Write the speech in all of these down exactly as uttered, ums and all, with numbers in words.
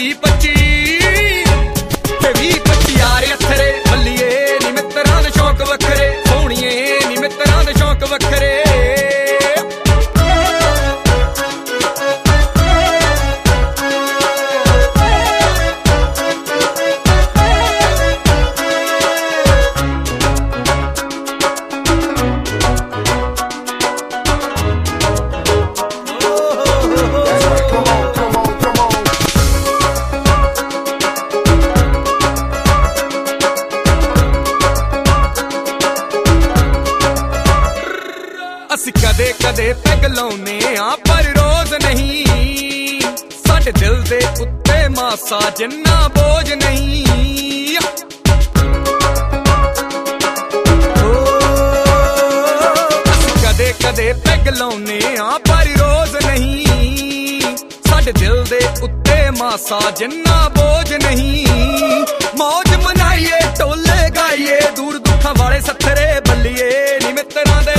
ਵੀਹ ਪੱਚੀ ਤੇ ਵੀਹ ਪੱਚੀ ਯਾਰ ਅੱਥਰੇ ਬੱਲੀਏ ਨੀ ਮਿੱਤਰਾਂ ਦੇ ਸ਼ੌਕ ਵੱਖਰੇ ਸੋਹਣੀਏ ਨੀ ਮਿੱਤਰਾਂ ਦੇ ਸ਼ੌਕ ਵੱਖਰੇ ਅਸੀਂ ਕਦੇ ਕਦੇ ਪੈਗ ਲਾਉਨੇ ਆ ਪਰ ਰੋਜ਼ ਨਹੀਂ ਸਾਡੇ ਦਿਲ ਦੇ ਉੱਤੇ ਮਾਸਾ ਜਿੰਨਾ ਬੋਝ ਨਹੀਂ ਅਸੀਂ ਕਦੇ ਕਦੇ ਪੈਗ ਲਾਉਨੇ ਆ ਪਰ ਰੋਜ਼ ਨਹੀਂ ਸਾਡੇ ਦਿਲ ਦੇ ਉੱਤੇ ਮਾਸਾ ਜਿੰਨਾ ਬੋਝ ਨਹੀਂ ਮੌਜ ਮਨਾਈਏ ਢੋਲੇ ਗਾਈਏ ਦੂਰ ਦੁੱਖਾਂ ਵਾਲੇ ਸੱਥਰੇ ਬੱਲੀਏ ਨੀ ਮਿੱਤਰਾਂ ਦੇ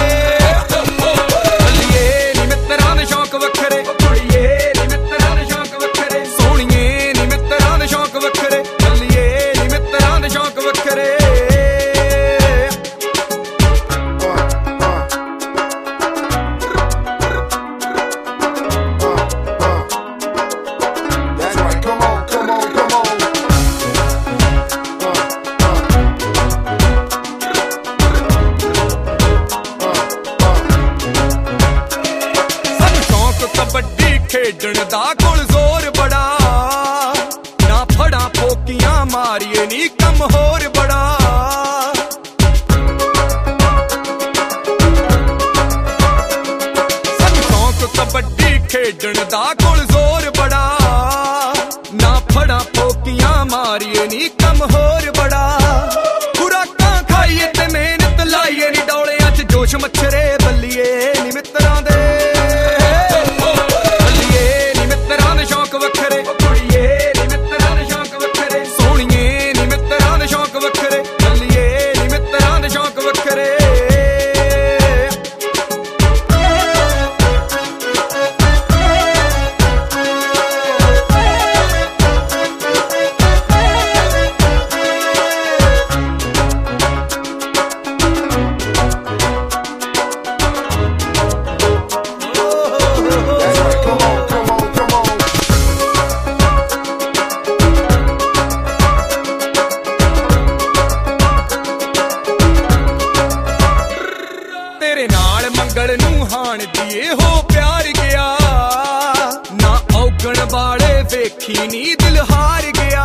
ਕਬੱਡੀ ਖੇਡਣ ਦਾ ਕੋਲ ਜ਼ੋਰ ਬੜਾ ਨਾ ਫੜਾਂ ਫੋਕੀਆਂ ਮਾਰੀਏ ਨੀ ਕੰਮ ਹੋਰ ਬੜਾ ਸਾਨੂੰ ਸ਼ੌਂਕ ਕਬੱਡੀ ਖੇਡਣ ਦਾ ਕੋਲ ਜ਼ੋਰ ਬੜਾ ਨਾ ਫੜਾਂ ਫੋਕੀਆਂ ਮਾਰੀਏ ਨੀ ਕੰਮ ਹੋਰ ਬੜਾ ਖੁਰਾਕਾਂ ਖਾਈਏ ਤੇ ਮਿਹਨਤ ਲਾਈਏ ਨੀ ਡੌਲਿਆਂ 'ਚ ਜੋਸ਼ ਮੱਛਰੇ ਬੱਲੀਏ ਨੀ ਮਿੱਤਰਾਂ ਦੇ ਤੇਰੇ ਨਾਲ ਮੰਗਲ ਨੂੰ ਹਾਣ ਦੀਏ ਹੋ ਪਿਆਰ ਗਿਆ ਨਾ ਔਗਣ ਵਾਲੇ ਵੇਖੀ ਨੀ ਦਿਲ ਹਾਰ ਗਿਆ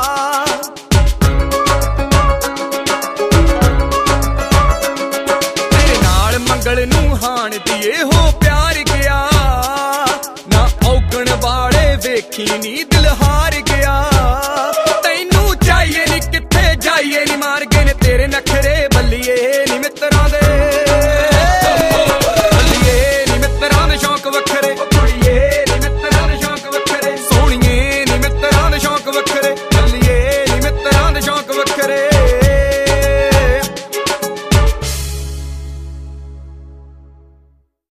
ਤੇਰੇ ਨਾਲ ਮੰਗਲ ਨੂੰ ਹਾਣ ਦੀਏ ਹੋ ਪਿਆਰ ਗਿਆ ਨਾ ਔਗਣ ਵਾਲੇ ਵੇਖੀ ਨੀ ਦਿਲ ਹਾਰ